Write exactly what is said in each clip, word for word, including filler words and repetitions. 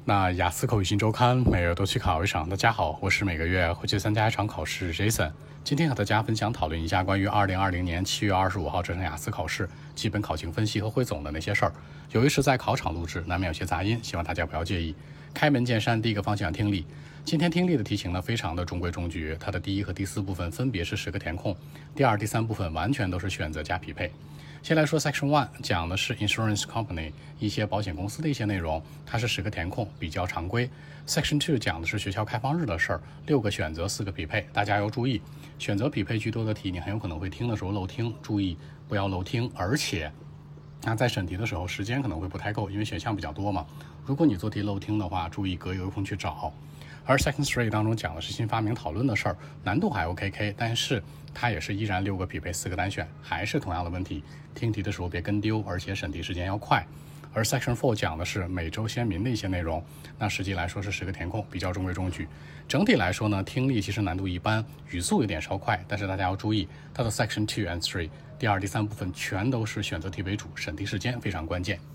那雅思口语新周刊每月都去考一场。大家好，我是每个月会去参加一场考试 Jason。今天和大家分享讨论一下关于二零二零年七月二十五号这场雅思考试基本考情分析和汇总的那些事儿。由于是在考场录制，难免有些杂音，希望大家不要介意。开门见山，第一个方向听力。今天听力的题型呢，非常的中规中矩，它的第一和第四部分分别是十个填空，第二、第三部分完全都是选择加匹配。先来说 Section One， 讲的是 Insurance Company 一些保险公司的一些内容，它是十个填空，比较常规。Section Two 讲的是学校开放日的事儿，六个选择，四个匹配，大家要注意，选择匹配居多的题，你很有可能会听的时候漏听，注意不要漏听，而且那在审题的时候时间可能会不太够，因为选项比较多嘛。如果你做题漏听的话，注意隔一个空去找。而 Section Three 当中讲的是新发明讨论的事儿，难度还 OK K， 但是它也是依然六个匹配四个单选，还是同样的问题，听题的时候别跟丢，而且审题时间要快。而 Section Four 讲的是美洲先民的一些内容，那实际来说是十个填空，比较中规中矩。整体来说呢，听力其实难度一般，语速有点稍快，但是大家要注意，它的 Section Two and Three 第二、第三部分全都是选择题为主，审题时间非常关键。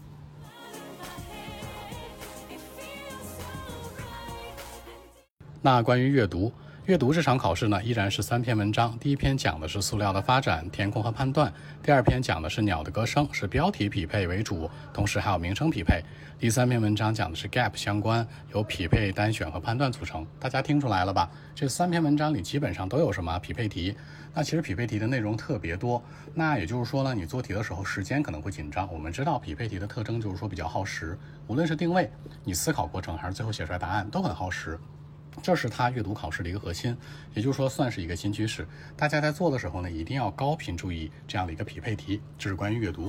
那关于阅读，阅读这场考试呢，依然是三篇文章。第一篇讲的是塑料的发展、填空和判断；第二篇讲的是鸟的歌声，是标题匹配为主，同时还有名称匹配；第三篇文章讲的是 gap 相关，由匹配、单选和判断组成。大家听出来了吧？这三篇文章里基本上都有什么匹配题。那其实匹配题的内容特别多，那也就是说呢，你做题的时候时间可能会紧张。我们知道匹配题的特征就是说比较耗时，无论是定位、你思考过程还是最后写出来答案都很耗时。这是它阅读考试的一个核心，也就是说算是一个新趋势。大家在做的时候呢，一定要高频注意这样的一个匹配题。这是关于阅读。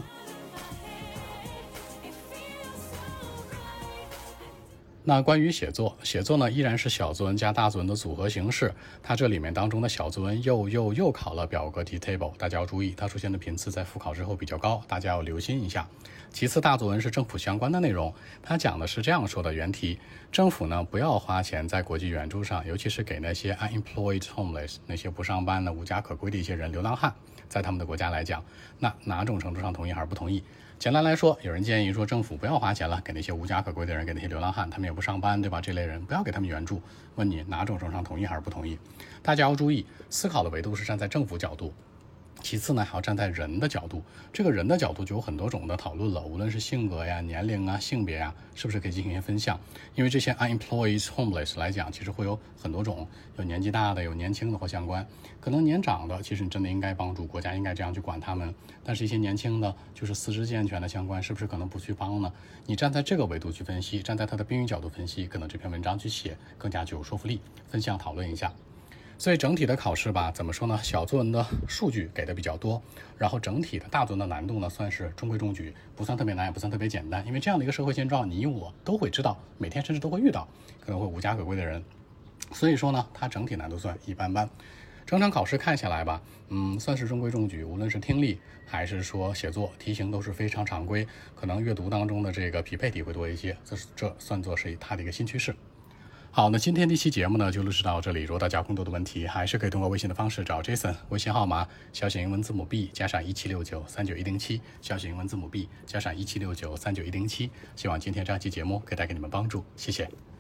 那关于写作，写作呢依然是小作文加大作文的组合形式。它这里面当中的小作文又又又考了表格题 table， 大家要注意，它出现的频次在复考之后比较高，大家要留心一下。其次，大作文是政府相关的内容，它讲的是这样说的：原题，政府呢不要花钱在国际援助上，尤其是给那些 unemployed homeless 那些不上班的无家可归的一些人，流浪汉，在他们的国家来讲，那哪种程度上同意还是不同意？简单来说，有人建议说政府不要花钱了，给那些无家可归的人，给那些流浪汉，他们也不上班，对吧？这类人不要给他们援助。问你哪种程度上同意还是不同意？大家要注意，思考的维度是站在政府角度。其次呢，还要站在人的角度，这个人的角度就有很多种的讨论了，无论是性格呀、年龄啊、性别啊，是不是可以进行一些分项？因为这些 unemployed homeless 来讲，其实会有很多种，有年纪大的，有年轻的或相关。可能年长的，其实你真的应该帮助，国家应该这样去管他们。但是一些年轻的，就是四肢健全的相关，是不是可能不去帮呢？你站在这个维度去分析，站在他的宾语角度分析，可能这篇文章去写更加具有说服力。分项讨论一下。所以整体的考试吧，怎么说呢？小作文的数据给的比较多，然后整体的大作文的难度呢，算是中规中矩，不算特别难，也不算特别简单。因为这样的一个社会现状，你我都会知道，每天甚至都会遇到，可能会无家可归的人。所以说呢，它整体难度算一般般。整场考试看下来吧，嗯，算是中规中矩，无论是听力还是说写作，题型都是非常常规。可能阅读当中的这个匹配题会多一些，这是这算作是它的一个新趋势。好，那今天这期节目呢就录制到这里。如果大家有更多的问题，还是可以通过微信的方式找 Jason， 微信号码小写英文字母 B 加上一七六九三九一零七，小写英文字母 B 加上一七六九三九一零七。希望今天这期节目可以带给你们帮助，谢谢。